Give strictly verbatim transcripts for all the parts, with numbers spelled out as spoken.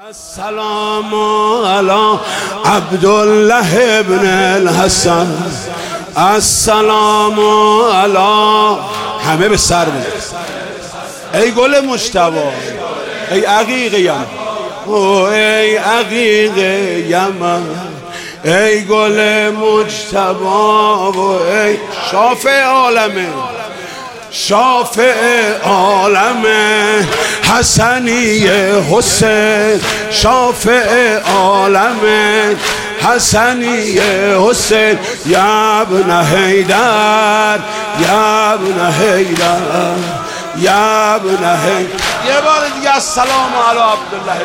السلام علی عبدالله ابن الحسن. السلام علی، همه به سر بود. ای گل مجتبی، ای عقیق یمن، ای عقیق یمن، ای گل مجتبی و ای شافع عالمه، شافع عالم حسنی حسین، شافع عالم حسنی حسین، یا ابن حیدر، یا ابن حیدر، یا ابن حیدر. یه بار دیگه السلام علی عبدالله،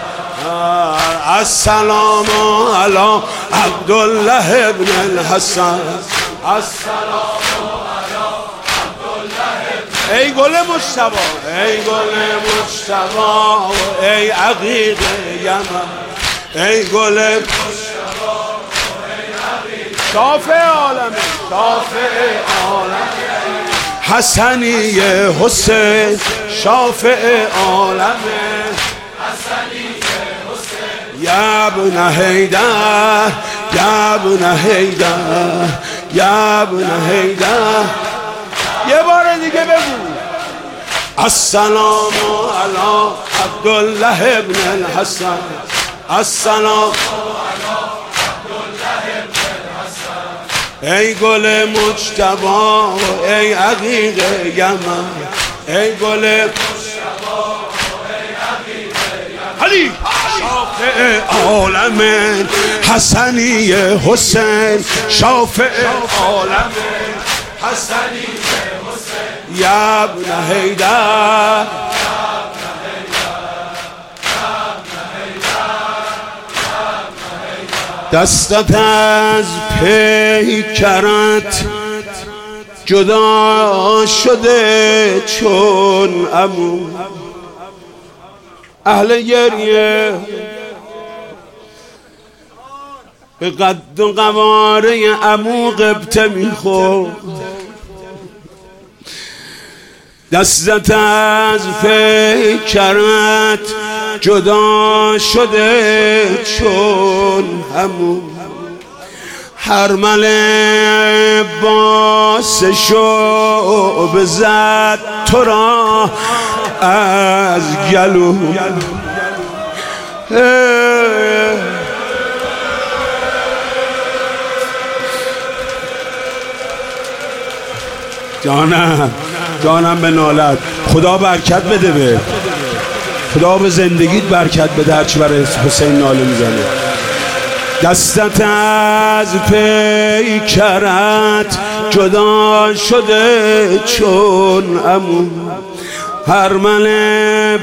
السلام علی عبدالله ابن الحسن. السلام ای گل مجتبی، ای گل مجتبی، ای عقیق یمن، ای گل مجتبی، ای عقیق شافع عالم، شافع عالم حسنی حسین، شافع عالم حسنی حسین، یا ابن حیدر، یا ابن حیدر، یا ابن حیدر. یه بار دیگه بگو السلام علی عبدالله ابن الحسن. السلام علی عبدالله ابن الحسن، ای گل مجتبی، ای عقیق یمن، ای گل مجتبی، ای عقیق یمن، علی شافع عالم حسنی حسین، شافع عالم حسنی حسین، یا ابن حیدر، دستت از پیکرت جدا شده چون عمو، اهل گریه به قد و قواره عمو غبطه میخورد. دستت از پیکرت جدا شده چون عمو، حرمل باسشو بزد تو را از گلو. جانم جانم به نالت، خدا برکت بده، به خدا به زندگیت برکت بده، هرچی برای حسین ناله میزنه. دستت از پیکرت جدا شده چون عمو، حرمل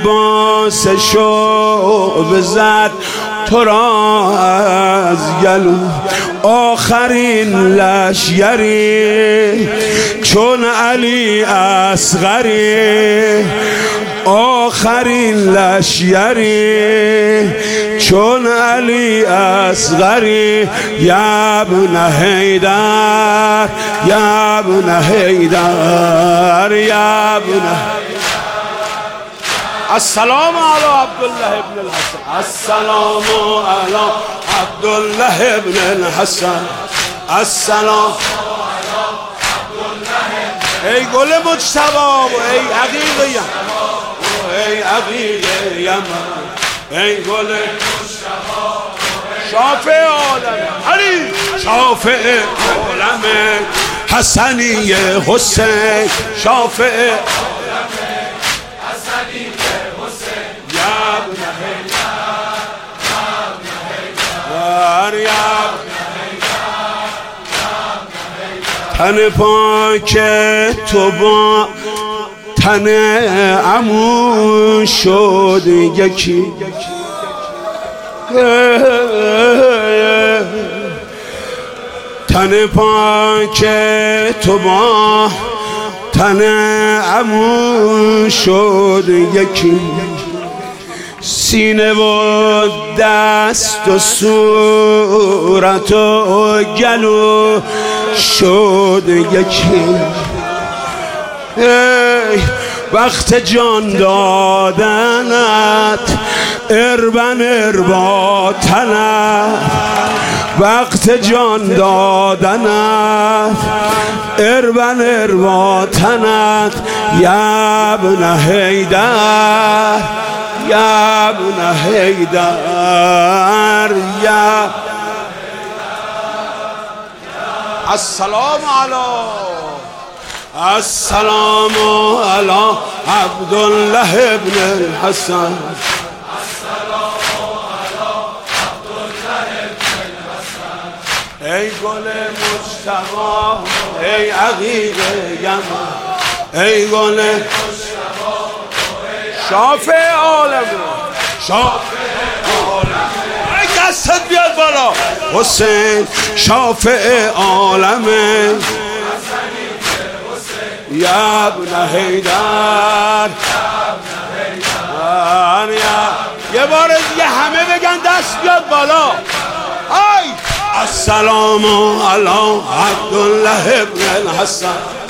باسشو بزد تو را از گلو. آخرین لشگری چون علی اصغری، آخرین لشگری چون علی اصغری، یا ابن حیدر، یا ابن حیدر، یا ابن. السلام علی عبدالله ابن الحسن. السلام علی عبدالله ابن الحسن. السلام علی عبدالله، ای گل مجتبی، ای عقیق یمن، ای عقیق یمن، ای گل مجتبی، شافع عالم، علی شافع عالم حسنی حسین، شافع عالم حسنی حسین، یا ابن حیدر، یا ابن حیدر. تن پاک تو با تن عمو شد یکی، تن پاک تو با تن عمو شد یکی، سینه و دست و صورت و گلو شد یکی. ای وقت جان دادنت اربن ارباتنت وقت جان دادنت اربن ارباتنت یا ابن حیدر یا ابن حیدر یا السلام علی السلام علی عبدالله ابن الحسن ای گل مجتبی ای عقیق یمن ای گل مجتبی شافع عالم شافع عالم ای دستت بیاد بالا حسین شافع عالم یا ابن حیدر یه بار دیگه همه بگن دست بیاد بالا ای السلام علی عبدالله ابن الحسن